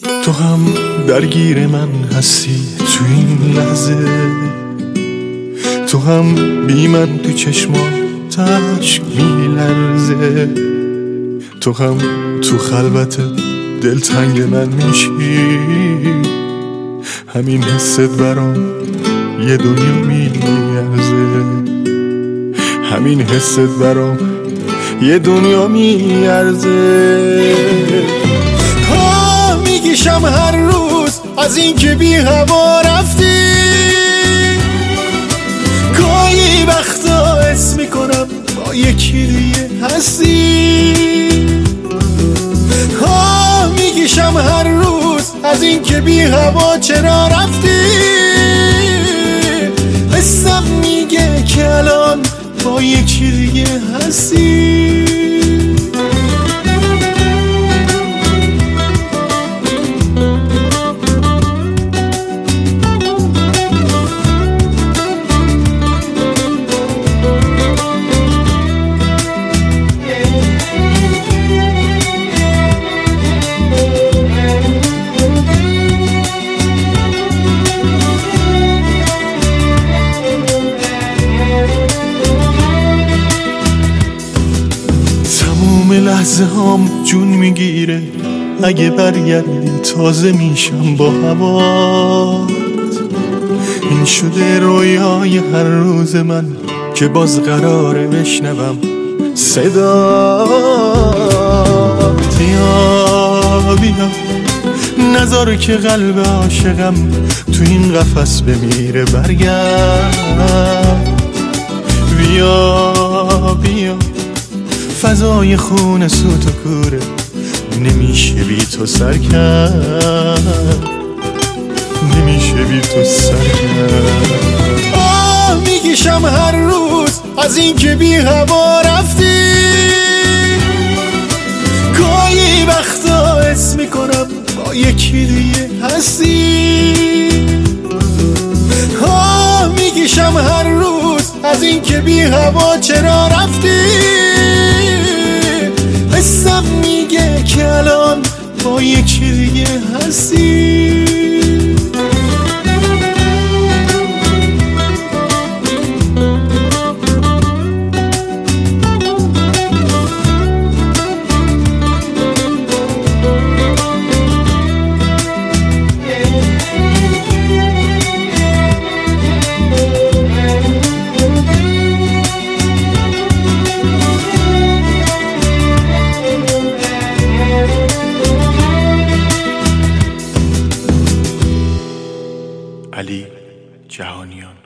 تو هم درگیر من هستی تو این لحظه، تو هم بی من تو چشمات اشک میلرزه، تو هم تو خلوت دلتنگ من میشی، همین حست برام یه دنیا میارزه، همین حست برام یه دنیا میارزه. میگیشم هر روز از این که بی هوا رفتی، گاهی وقتا حس میکنم با یکی دیگه هستی. میگیشم هر روز از این که بی هوا چرا رفتی، حسم میگه که الان با یکی دیگه هستی. لحظه هام جون میگیره، اگه برگردی تازه میشم با هوات. این شده رویای هر روز من که باز قراره بشنوم صدا. بیا بیا نذار که قلب عاشقم تو این قفس بمیره، برگرد. بیا بیا فضای خون سوت و کوره، نمیشه بی تو سر کرد، نمیشه بی تو سر کرد. میگیشم هر روز از این که بی هوا رفتی، گاهی وقتا حس میکنم با یکی دیگه هستی. میگیشم هر روز از این که بی هوا چرا رفتی، حسم میگه که الان با یکی دیگه هستی. علی جهانیان.